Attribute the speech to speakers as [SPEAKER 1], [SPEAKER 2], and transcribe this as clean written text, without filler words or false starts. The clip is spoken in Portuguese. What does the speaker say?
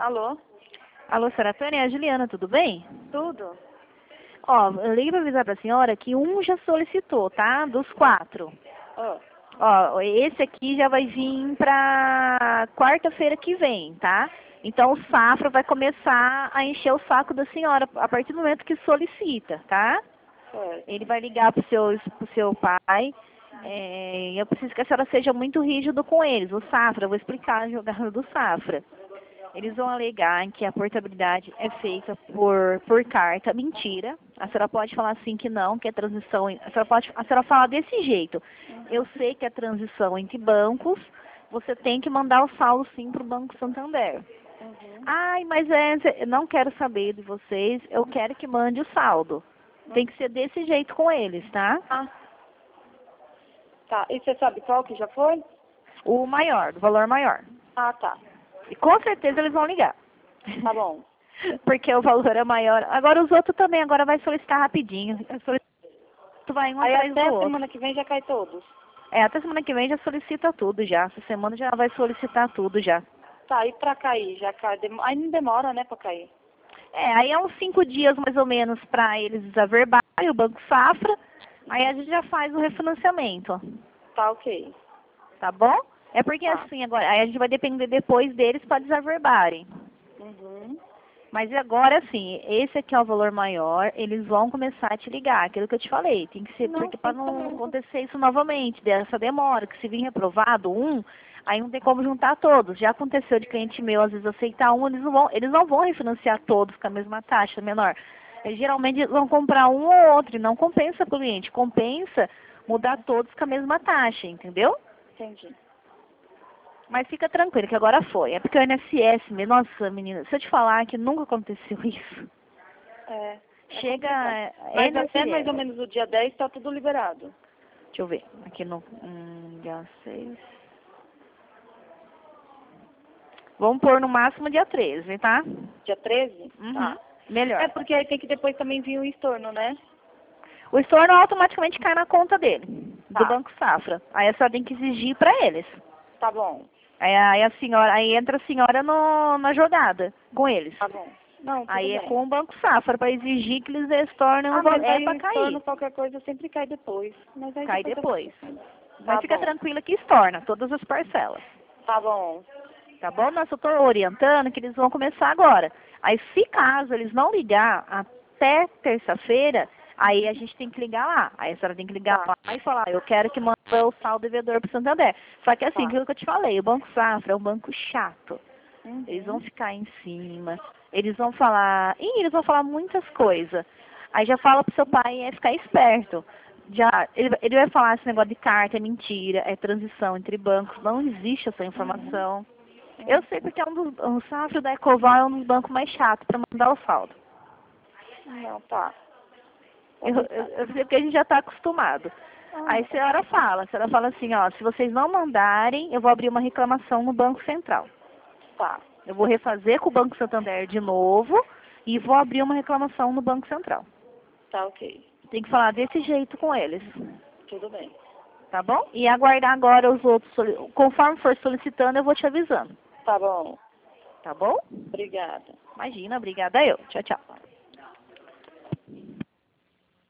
[SPEAKER 1] Alô?
[SPEAKER 2] Alô, senhora Tânia, é a Juliana, tudo bem?
[SPEAKER 1] Tudo?
[SPEAKER 2] Ó, eu liguei para avisar para a senhora que um já solicitou, tá? Dos 4.
[SPEAKER 1] Ó,
[SPEAKER 2] Ó, esse aqui já vai vir para quarta-feira que vem, tá? Então o Safra vai começar a encher o saco da senhora a partir do momento que solicita, tá?
[SPEAKER 1] certo.
[SPEAKER 2] Ele vai ligar pro seu pai. Eu preciso que a senhora seja muito rígido com eles. O Safra, eu vou explicar a jogada do Safra. Eles vão alegar que a portabilidade é feita por carta. Mentira. A senhora pode falar assim que não, que a transição. A senhora fala desse jeito. Eu sei que a transição entre bancos, você tem que mandar o saldo sim para o Banco Santander. Ai, mas eu não quero saber de vocês, eu quero que mande o saldo. Tem que ser desse jeito com eles, tá?
[SPEAKER 1] Ah, tá. E você sabe qual que já foi?
[SPEAKER 2] O maior, do valor maior.
[SPEAKER 1] Ah, tá.
[SPEAKER 2] E com certeza eles vão ligar.
[SPEAKER 1] Tá bom.
[SPEAKER 2] Porque o valor é maior. Agora os outros também, agora vai solicitar rapidinho. Tu vai um
[SPEAKER 1] Aí
[SPEAKER 2] atrás
[SPEAKER 1] até
[SPEAKER 2] do outro.
[SPEAKER 1] semana que vem já cai todos.
[SPEAKER 2] Até semana que vem já solicita tudo já. Essa semana já vai solicitar tudo já.
[SPEAKER 1] Tá, e pra cair? Já cai. Aí não demora, né, pra cair?
[SPEAKER 2] Aí é uns 5 dias mais ou menos para eles desaverbarem o Banco Safra. Aí a gente já faz o refinanciamento.
[SPEAKER 1] Tá, ok.
[SPEAKER 2] Tá bom? É porque
[SPEAKER 1] Tá.
[SPEAKER 2] assim, agora, aí a gente vai depender depois deles para desaverbarem.
[SPEAKER 1] Uhum.
[SPEAKER 2] Mas agora, assim, esse aqui é o valor maior, eles vão começar a te ligar, aquilo que eu te falei. Tem que ser,
[SPEAKER 1] Não,
[SPEAKER 2] porque para
[SPEAKER 1] tem que
[SPEAKER 2] não
[SPEAKER 1] saber.
[SPEAKER 2] acontecer isso novamente, dessa demora, que se vir reprovado um, aí não tem como juntar todos. Já aconteceu de cliente meu, às vezes, aceitar um, eles não vão refinanciar todos com a mesma taxa menor. Geralmente vão comprar um ou outro, e não compensa pro cliente, compensa mudar todos com a mesma taxa, entendeu?
[SPEAKER 1] Entendi.
[SPEAKER 2] Mas fica tranquilo, que agora foi. É porque o INSS, nossa, menina, se eu te falar que nunca aconteceu isso.
[SPEAKER 1] É.
[SPEAKER 2] Chega,
[SPEAKER 1] Mas até
[SPEAKER 2] INSS.
[SPEAKER 1] mais ou menos o dia 10 tá tudo liberado.
[SPEAKER 2] Deixa eu ver, aqui no dia 6. Vamos pôr no máximo dia 13, tá?
[SPEAKER 1] Dia 13?
[SPEAKER 2] Uhum.
[SPEAKER 1] Tá.
[SPEAKER 2] Melhor.
[SPEAKER 1] É porque aí tem que depois também vir o estorno, né?
[SPEAKER 2] O estorno automaticamente cai na conta dele, do
[SPEAKER 1] Tá.
[SPEAKER 2] Banco Safra. Aí a senhora tem que exigir para eles.
[SPEAKER 1] Tá bom.
[SPEAKER 2] Aí entra a senhora na jogada com eles.
[SPEAKER 1] Tá bom. Não, tudo
[SPEAKER 2] Aí é
[SPEAKER 1] bem.
[SPEAKER 2] com o Banco Safra para exigir que eles estornem o valor.
[SPEAKER 1] Mas
[SPEAKER 2] É
[SPEAKER 1] aí o
[SPEAKER 2] para cair.
[SPEAKER 1] estorno, qualquer coisa, sempre cai depois. Mas aí
[SPEAKER 2] Cai
[SPEAKER 1] depois.
[SPEAKER 2] depois.
[SPEAKER 1] Tá
[SPEAKER 2] Mas fica
[SPEAKER 1] bom.
[SPEAKER 2] tranquila que estorna todas as parcelas.
[SPEAKER 1] Tá bom.
[SPEAKER 2] Tá bom? Nossa, eu estou orientando que eles vão começar agora. Aí, se caso eles não ligar até terça-feira, aí a gente tem que ligar lá. Aí a senhora tem que ligar
[SPEAKER 1] Tá.
[SPEAKER 2] lá e falar, eu quero que mande o saldo devedor para o Santander. Só que assim,
[SPEAKER 1] Tá.
[SPEAKER 2] aquilo que eu te falei, o Banco Safra é um banco chato.
[SPEAKER 1] Uhum.
[SPEAKER 2] Eles vão ficar em cima. Eles vão falar muitas coisas. Aí já fala pro seu pai ficar esperto. Ele vai falar esse negócio de carta, é mentira, é transição entre bancos, não existe essa informação. Eu sei porque o Safra da Ecoval é um dos bancos mais chatos para mandar o saldo.
[SPEAKER 1] Não, tá.
[SPEAKER 2] Eu sei porque a gente já está acostumado. Aí a senhora fala assim, ó, se vocês não mandarem, eu vou abrir uma reclamação no Banco Central.
[SPEAKER 1] Tá.
[SPEAKER 2] Eu vou refazer com o Banco Santander de novo e vou abrir uma reclamação no Banco Central.
[SPEAKER 1] Tá, ok.
[SPEAKER 2] Tem que falar desse jeito com eles,
[SPEAKER 1] Tudo bem.
[SPEAKER 2] tá bom? E aguardar agora os outros, conforme for solicitando, eu vou te avisando,
[SPEAKER 1] Tá bom.
[SPEAKER 2] tá bom?
[SPEAKER 1] Obrigada.
[SPEAKER 2] Imagina, obrigada eu. Tchau, tchau.